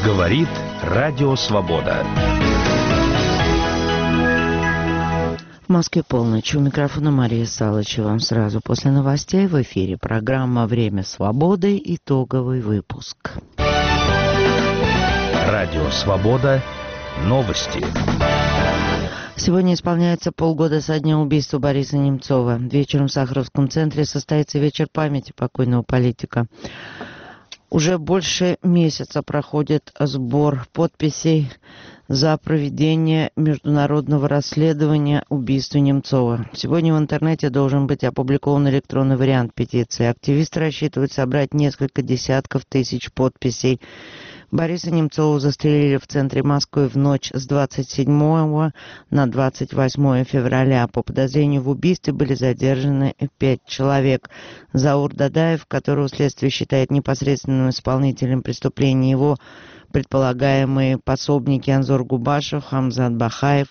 Говорит Радио Свобода. В Москве полночь. У микрофона Мария Салычева. Сразу после новостей в эфире программа «Время свободы». Итоговый выпуск. Радио Свобода. Новости. Сегодня исполняется полгода со дня убийства Бориса Немцова. Вечером в Сахаровском центре состоится вечер памяти покойного политика. Уже больше месяца проходит сбор подписей за проведение международного расследования убийства Немцова. Сегодня в интернете должен быть опубликован электронный вариант петиции. Активисты рассчитывают собрать несколько десятков тысяч подписей. Бориса Немцова застрелили в центре Москвы в ночь с 27 на 28 февраля. По подозрению в убийстве были задержаны 5 человек. Заур Дадаев, которого следствие считает непосредственным исполнителем преступления, его предполагаемые пособники Анзор Губашев, Хамзат Бахаев,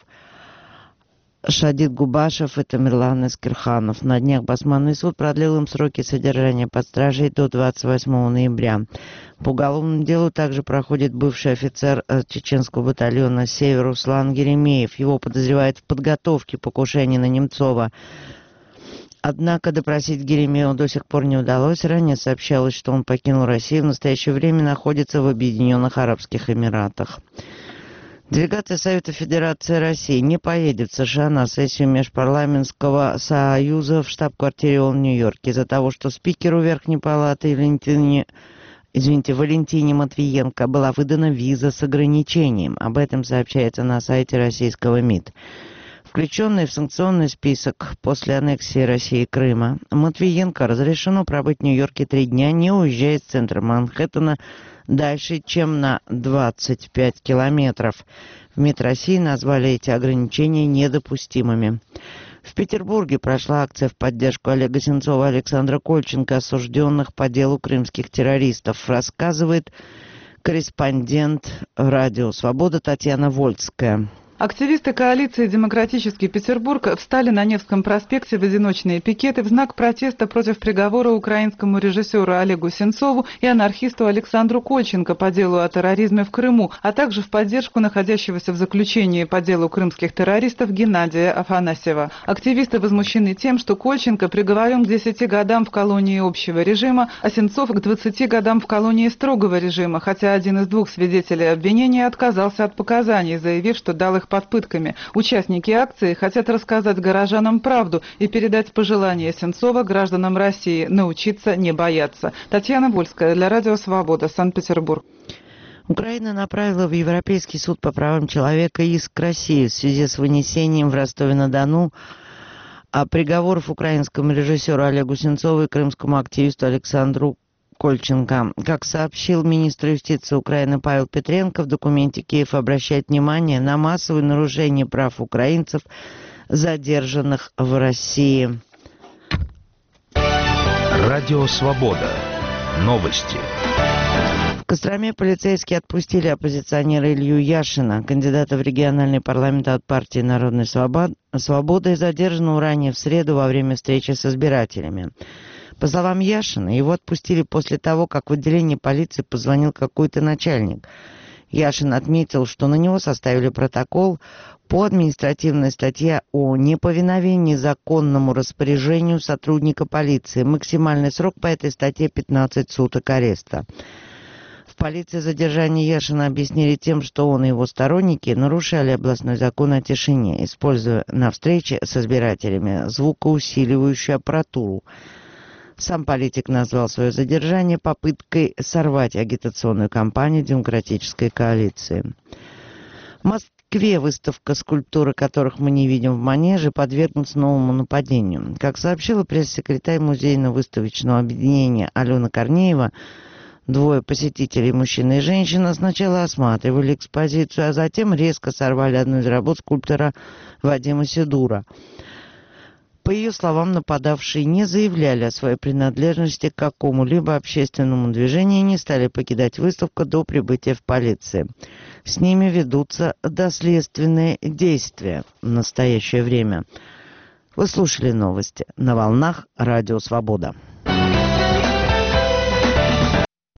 Шадид Губашев и Тамерлан Эскирханов. На днях Басманный суд продлил им сроки содержания под стражей до 28 ноября. По уголовному делу также проходит бывший офицер чеченского батальона «Север» Руслан Еремеев. Его подозревают в подготовке покушения на Немцова. Однако допросить Еремеева до сих пор не удалось. Ранее сообщалось, что он покинул Россию, в настоящее время находится в Объединенных Арабских Эмиратах. Делегация Совета Федерации России не поедет в США на сессию Межпарламентского союза в штаб-квартире ООН в Нью-Йорке из-за того, что спикеру Верхней Палаты Валентине Матвиенко была выдана виза с ограничением. Об этом сообщается на сайте российского МИД. Включенный в санкционный список после аннексии России Крыма, Матвиенко разрешено пробыть в Нью-Йорке 3 дня, не уезжая из центра Манхэттена дальше, чем на 25 километров. В МИД России назвали эти ограничения недопустимыми. В Петербурге прошла акция в поддержку Олега Сенцова и Александра Кольченко, осужденных по делу крымских террористов, рассказывает корреспондент Радио Свобода Татьяна Вольская. Активисты коалиции «Демократический Петербург» встали на Невском проспекте в одиночные пикеты в знак протеста против приговора украинскому режиссеру Олегу Сенцову и анархисту Александру Кольченко по делу о терроризме в Крыму, а также в поддержку находящегося в заключении по делу крымских террористов Геннадия Афанасьева. Активисты возмущены тем, что Кольченко приговорен к 10 годам в колонии общего режима, а Сенцов к 20 годам в колонии строгого режима, хотя один из 2 свидетелей обвинения отказался от показаний, заявив, что дал их под пытками. Участники акции хотят рассказать горожанам правду и передать пожелания Сенцова гражданам России научиться не бояться. Татьяна Вольская для Радио Свобода, Санкт-Петербург. Украина направила в Европейский суд по правам человека иск к России в связи с вынесением в Ростове-на-Дону приговоров украинскому режиссеру Олегу Сенцову и крымскому активисту Александру Кольченко. Как сообщил министр юстиции Украины Павел Петренко, в документе Киев обращает внимание на массовые нарушения прав украинцев, задержанных в России. Радио Свобода. Новости. В Костроме полицейские отпустили оппозиционера Илью Яшина, кандидата в региональный парламент от партии «Народной свободы», задержанного ранее в среду во время встречи с избирателями. По словам Яшина, его отпустили после того, как в отделении полиции позвонил какой-то начальник. Яшин отметил, что на него составили протокол по административной статье о неповиновении законному распоряжению сотрудника полиции. Максимальный срок по этой статье 15 суток ареста. В полиции задержание Яшина объяснили тем, что он и его сторонники нарушали областной закон о тишине, используя на встрече с избирателями звукоусиливающую аппаратуру. Сам политик назвал свое задержание попыткой сорвать агитационную кампанию демократической коалиции. В Москве выставка скульптуры, которых мы не видим в Манеже, подвергнутся новому нападению. Как сообщила пресс-секретарь музейно-выставочного объединения Алена Корнеева, 2 посетителей, мужчина и женщина, сначала осматривали экспозицию, а затем резко сорвали одну из работ скульптора Вадима Сидура. По ее словам, нападавшие не заявляли о своей принадлежности к какому-либо общественному движению и не стали покидать выставку до прибытия в полицию. С ними ведутся доследственные действия в настоящее время. Вы слушали новости на волнах Радио Свобода.